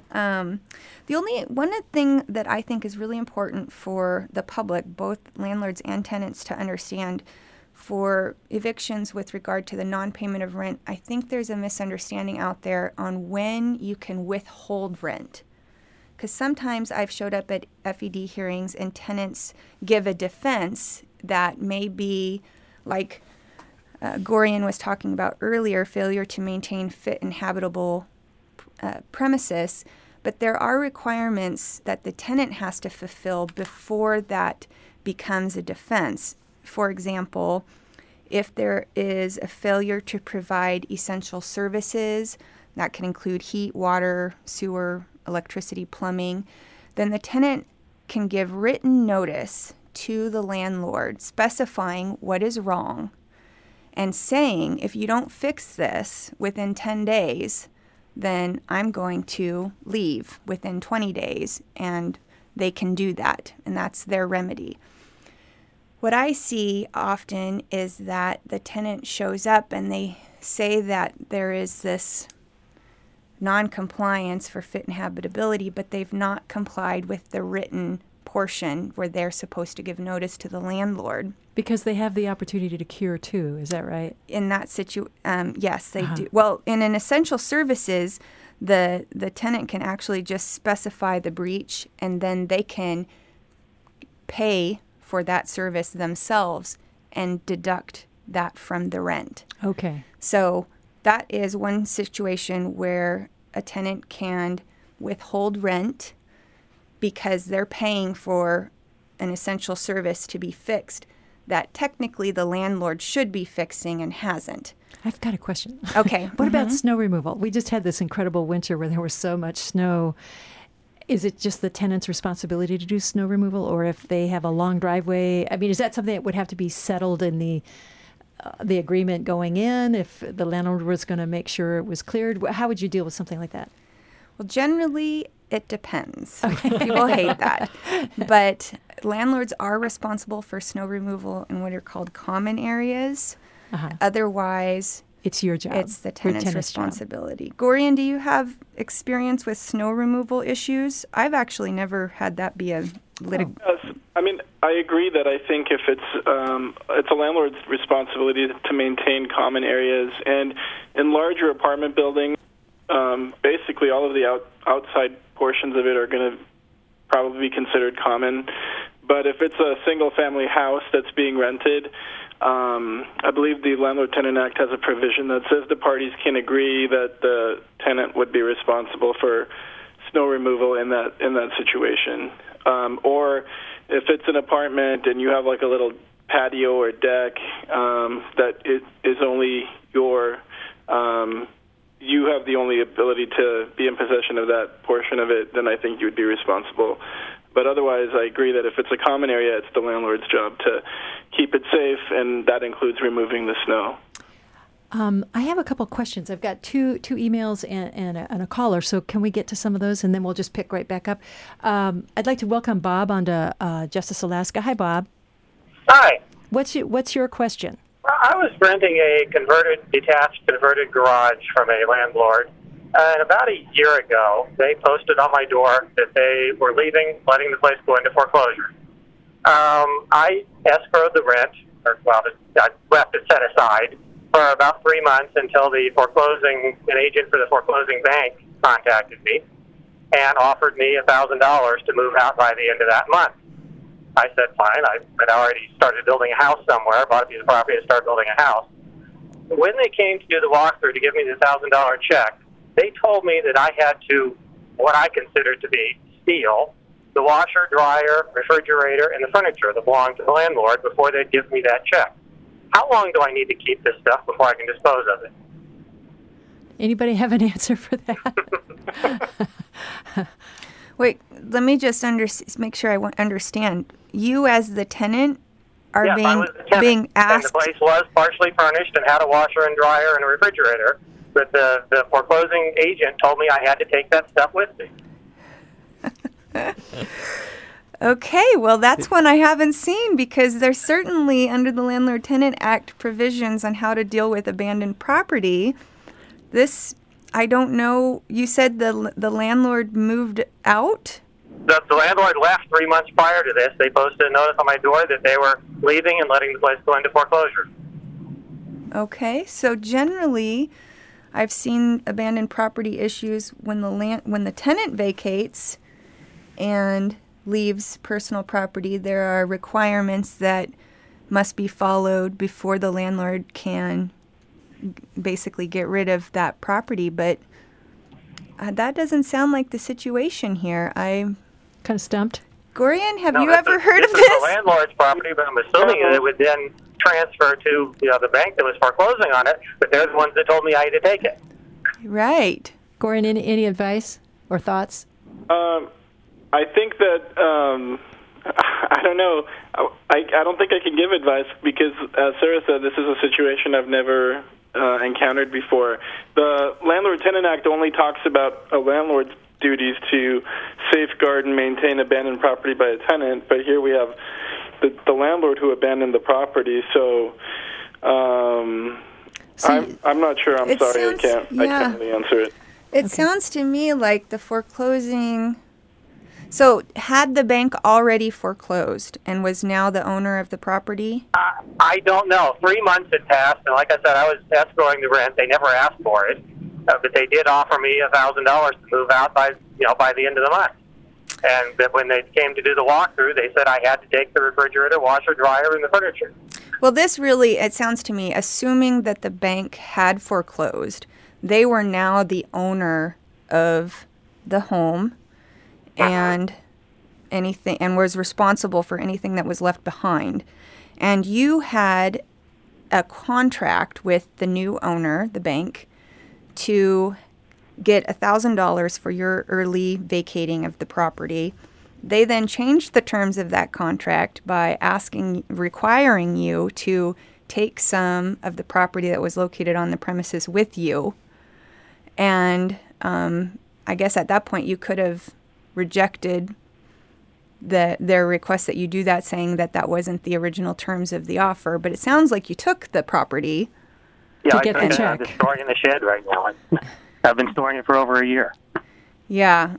One thing that I think is really important for the public, both landlords and tenants, to understand for evictions with regard to the non-payment of rent, I think there's a misunderstanding out there on when you can withhold rent. Because sometimes I've showed up at FED hearings and tenants give a defense that may be like Gorian was talking about earlier, failure to maintain fit and habitable premises. But there are requirements that the tenant has to fulfill before that becomes a defense. For example, if there is a failure to provide essential services, that can include heat, water, sewer, electricity, plumbing, then the tenant can give written notice to the landlord specifying what is wrong and saying, if you don't fix this within 10 days, then I'm going to leave within 20 days, and they can do that, and that's their remedy. What I see often is that the tenant shows up and they say that there is this non-compliance for fit and habitability, but they've not complied with the written portion where they're supposed to give notice to the landlord. Because they have the opportunity to cure too, is that right? In that yes, they do. Well, in an essential services, the tenant can actually just specify the breach, and then they can pay for that service themselves and deduct that from the rent. Okay. So that is one situation where a tenant can withhold rent because they're paying for an essential service to be fixed that technically the landlord should be fixing and hasn't. I've got a question. Okay. What about snow removal? We just had this incredible winter where there was so much snow. Is it just the tenant's responsibility to do snow removal, or if they have a long driveway? I mean, is that something that would have to be settled in the agreement going in, if the landlord was going to make sure it was cleared? How would you deal with something like that? Well, generally, it depends. People hate that. But landlords are responsible for snow removal in what are called common areas. Otherwise, it's your job. It's the tenant's responsibility. Gorian, do you have experience with snow removal issues? I've actually never had that be a litigation. Yes. I mean, I agree that I think if it's a landlord's responsibility to maintain common areas, and in larger apartment buildings, basically all of the outside portions of it are going to probably be considered common. But if it's a single-family house that's being rented, I believe the Landlord-Tenant Act has a provision that says the parties can agree that the tenant would be responsible for snow removal in that situation. Or if it's an apartment and you have like a little patio or deck that is only your, you have the only ability to be in possession of that portion of it, then I think you would be responsible. But otherwise, I agree that if it's a common area, it's the landlord's job to keep it safe, and that includes removing the snow. I have a couple questions. I've got two emails and a caller, so can we get to some of those, and then we'll just pick right back up. I'd like to welcome Bob onto Justice Alaska. Hi, Bob. Hi. What's your question? I was renting a detached converted garage from a landlord. And about a year ago, they posted on my door that they were leaving, letting the place go into foreclosure. I escrowed the rent, I left it set aside for about 3 months until an agent for the foreclosing bank contacted me and offered me $1,000 to move out by the end of that month. I said, fine. I had already started building a house somewhere, bought a piece of property to start building a house. When they came to do the walkthrough to give me the $1,000 check, they told me that I had to, what I considered to be, steal the washer, dryer, refrigerator, and the furniture that belonged to the landlord before they'd give me that check. How long do I need to keep this stuff before I can dispose of it? Anybody have an answer for that? Wait, let me just make sure I understand. You as the tenant are being asked... And the place was partially furnished and had a washer and dryer and a refrigerator. But the foreclosing agent told me I had to take that stuff with me. Okay, well, that's one I haven't seen, because there's certainly, under the Landlord-Tenant Act, provisions on how to deal with abandoned property. This, I don't know, you said the landlord moved out? The landlord left 3 months prior to this. They posted a notice on my door that they were leaving and letting the place go into foreclosure. Okay, so generally... I've seen abandoned property issues when the tenant vacates and leaves personal property. There are requirements that must be followed before the landlord can basically get rid of that property. But that doesn't sound like the situation here. I'm kind of stumped. Gorian, have you ever heard of this? This is the landlord's property, but I'm assuming that it would then transfer to the bank that was foreclosing on it, but they're the ones that told me I had to take it. Right. Gorian, any advice or thoughts? I think that I don't know. I don't think I can give advice because, as Sarah said, this is a situation I've never encountered before. The Landlord-Tenant Act only talks about a landlord's duties to safeguard and maintain abandoned property by a tenant, but here we have the landlord who abandoned the property. So I'm not sure. I'm sorry. I can't really answer it. It sounds to me like the foreclosing. So, had the bank already foreclosed and was now the owner of the property? I don't know. 3 months had passed, and like I said, I was escrowing the rent. They never asked for it, but they did offer me $1,000 to move out by the end of the month. And when they came to do the walkthrough, they said I had to take the refrigerator, washer, dryer, and the furniture. Well, this really, it sounds to me, assuming that the bank had foreclosed, they were now the owner of the home and anything, and was responsible for anything that was left behind. And you had a contract with the new owner, the bank, to get $1,000 for your early vacating of the property. They then changed the terms of that contract by requiring you to take some of the property that was located on the premises with you. And I guess at that point you could have rejected their request that you do that, saying that wasn't the original terms of the offer. But it sounds like you took the property to get the check. I'm storing in the shed right now. I've been storing it for over a year. Yeah.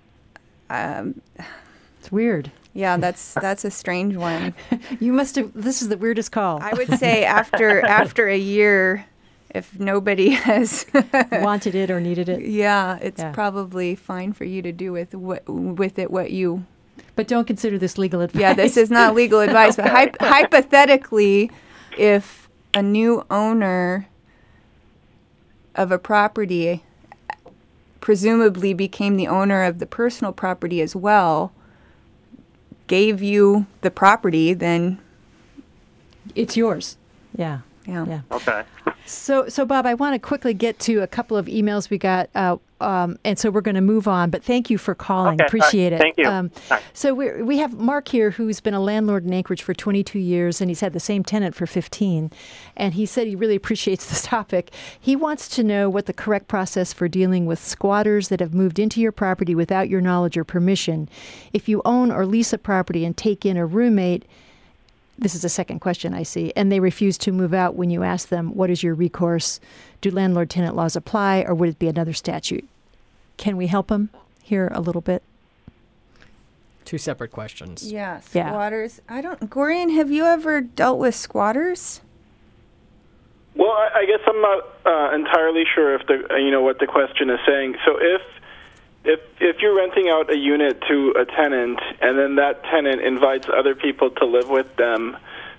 It's weird. Yeah, that's a strange one. You must have. This is the weirdest call. I would say after a year, if nobody has wanted it or needed it, it's probably fine for you to do with it what you. But don't consider this legal advice. Yeah, this is not legal advice. But hypothetically, if a new owner of a property presumably became the owner of the personal property as well, gave you the property, then it's yours. Yeah. Okay. So Bob, I want to quickly get to a couple of emails we got, and so we're going to move on. But thank you for calling. Okay, Appreciate it. Thank you. So we have Mark here, who's been a landlord in Anchorage for 22 years, and he's had the same tenant for 15. And he said he really appreciates this topic. He wants to know what the correct process for dealing with squatters that have moved into your property without your knowledge or permission. If you own or lease a property and take in a roommate. This is a second question I see. And they refuse to move out when you ask them, what is your recourse? Do landlord-tenant laws apply, or would it be another statute? Can we help them here a little bit? Two separate questions. Yeah, squatters. Gorian, have you ever dealt with squatters? Well, I guess I'm not entirely sure if what the question is saying. So if you're renting out a unit to a tenant and then that tenant invites other people to live with them,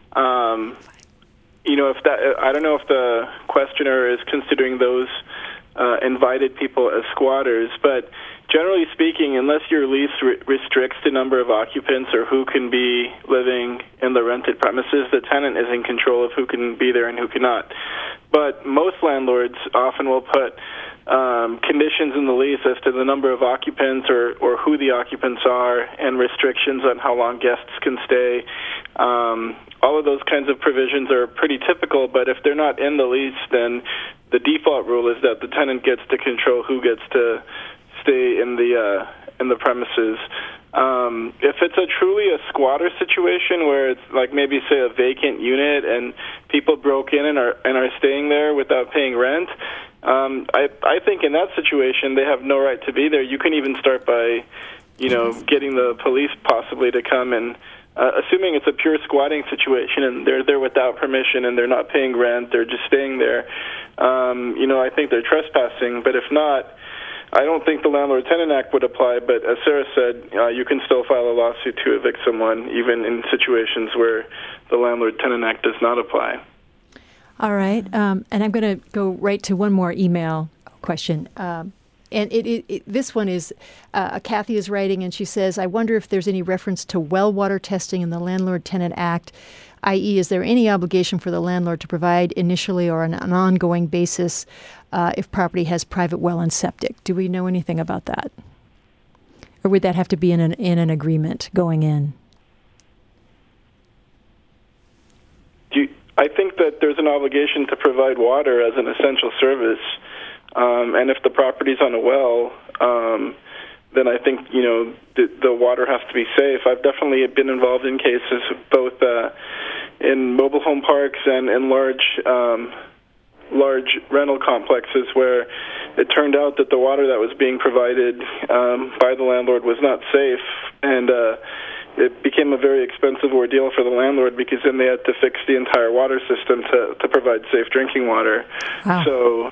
if that, I don't know if the questioner is considering those invited people as squatters, but generally speaking, unless your lease restricts the number of occupants or who can be living in the rented premises, the tenant is in control of who can be there and who cannot. But most landlords often will put conditions in the lease as to the number of occupants or who the occupants are and restrictions on how long guests can stay. All of those kinds of provisions are pretty typical, but if they're not in the lease, then the default rule is that the tenant gets to control who gets to stay in the premises. If it's truly a squatter situation where it's like maybe say a vacant unit and people broke in and are staying there without paying rent, I think in that situation they have no right to be there. You can even start by, getting the police possibly to come and, assuming it's a pure squatting situation and they're there without permission and they're not paying rent, they're just staying there. I think they're trespassing. But if not, I don't think the Landlord-Tenant Act would apply, but as Sarah said, you can still file a lawsuit to evict someone, even in situations where the Landlord-Tenant Act does not apply. All right, and I'm going to go right to one more email question. And this one is, Kathy is writing, and she says, I wonder if there's any reference to well water testing in the Landlord-Tenant Act, i.e., is there any obligation for the landlord to provide initially or on an ongoing basis if property has private well and septic? Do we know anything about that? Or would that have to be in an agreement going in? I think that there's an obligation to provide water as an essential service, and if the property's on a well, then I think the water has to be safe. I've definitely been involved in cases both in mobile home parks and in large rental complexes where it turned out that the water that was being provided by the landlord was not safe, and it became a very expensive ordeal for the landlord because then they had to fix the entire water system to provide safe drinking water. Wow.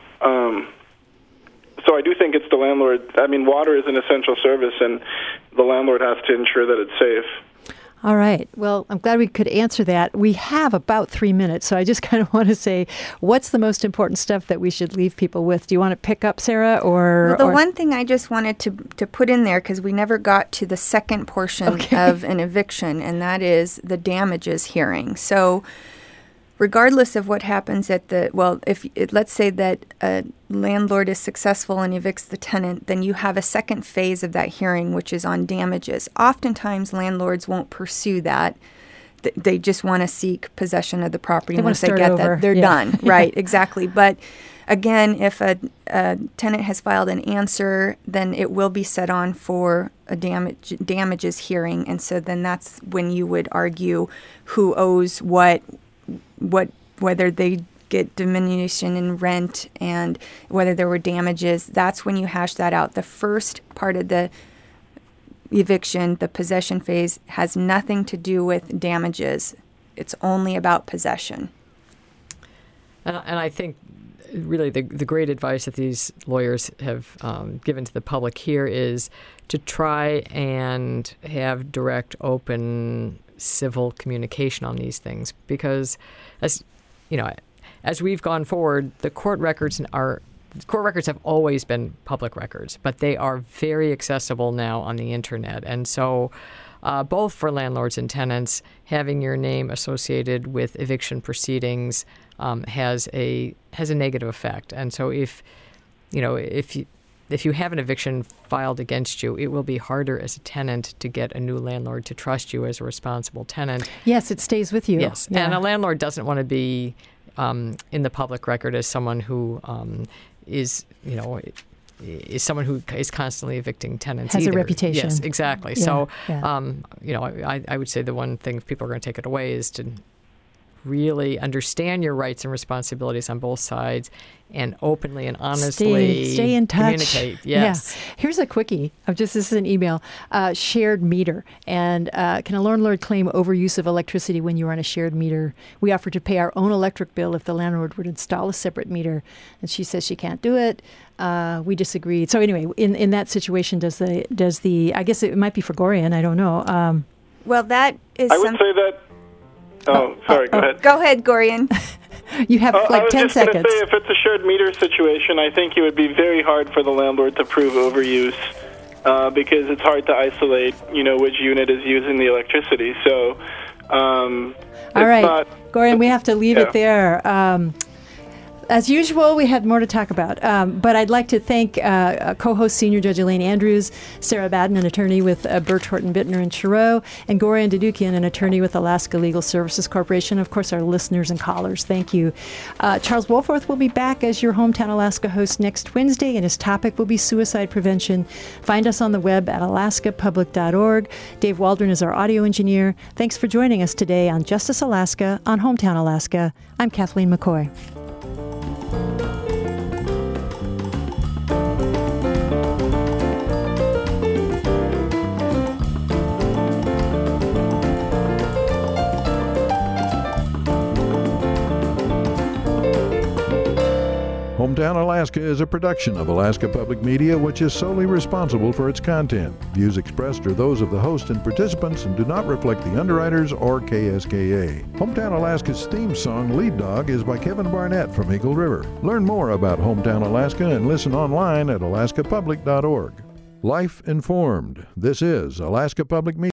So I do think it's the landlord. I mean, water is an essential service, and the landlord has to ensure that it's safe. All right. Well, I'm glad we could answer that. We have about 3 minutes, so I just kind of want to say, what's the most important stuff that we should leave people with? Do you want to pick up, Sarah? One thing I just wanted to put in there, because we never got to the second portion of an eviction, and that is the damages hearing. So regardless of what happens let's say that a landlord is successful and evicts the tenant, then you have a second phase of that hearing, which is on damages. Oftentimes, landlords won't pursue that. They just want to seek possession of the property. Once they get that, they're done. Right, exactly. But again, if a tenant has filed an answer, then it will be set on for a damages hearing. And so then that's when you would argue who owes what, whether they get diminution in rent and whether there were damages. That's when you hash that out. The first part of the eviction, the possession phase, has nothing to do with damages. It's only about possession. And I think really the great advice that these lawyers have given to the public here is to try and have direct, open, civil communication on these things, because as we've gone forward, the court records have always been public records, but they are very accessible now on the internet. And so both for landlords and tenants, having your name associated with eviction proceedings has a negative effect. And so if you have an eviction filed against you, it will be harder as a tenant to get a new landlord to trust you as a responsible tenant. Yes, it stays with you. Yes, yeah. And a landlord doesn't want to be in the public record as someone who is someone who is constantly evicting tenants. Has either. A reputation. Yes, exactly. Yeah, so, yeah. I would say the one thing, if people are going to take it away, is to really understand your rights and responsibilities on both sides and openly and honestly stay in touch. Communicate. Yes. Yeah. Here's a quickie. This is an email. Shared meter. And can a landlord claim overuse of electricity when you are on a shared meter? We offer to pay our own electric bill if the landlord would install a separate meter. And she says she can't do it. We disagreed. So anyway, in that situation, does the I guess it might be for Gorian, I don't know. Well, that is I would say that. Sorry, go ahead. Go ahead, Gorian. You have 10 seconds. I was just going to say, if it's a shared meter situation, I think it would be very hard for the landlord to prove overuse because it's hard to isolate, which unit is using the electricity. So, all right, Gorian, we have to leave it there. As usual, we had more to talk about, but I'd like to thank co-host Senior Judge Elaine Andrews, Sarah Baden, an attorney with Birch, Horton, Bittner, and Chiro, and Gorian Dedukian, an attorney with Alaska Legal Services Corporation. Of course, our listeners and callers, thank you. Charles Wolforth will be back as your Hometown Alaska host next Wednesday, and his topic will be suicide prevention. Find us on the web at alaskapublic.org. Dave Waldron is our audio engineer. Thanks for joining us today on Justice Alaska on Hometown Alaska. I'm Kathleen McCoy. Hometown Alaska is a production of Alaska Public Media, which is solely responsible for its content. Views expressed are those of the host and participants and do not reflect the underwriters or KSKA. Hometown Alaska's theme song, Lead Dog, is by Kevin Barnett from Eagle River. Learn more about Hometown Alaska and listen online at alaskapublic.org. Life informed. This is Alaska Public Media.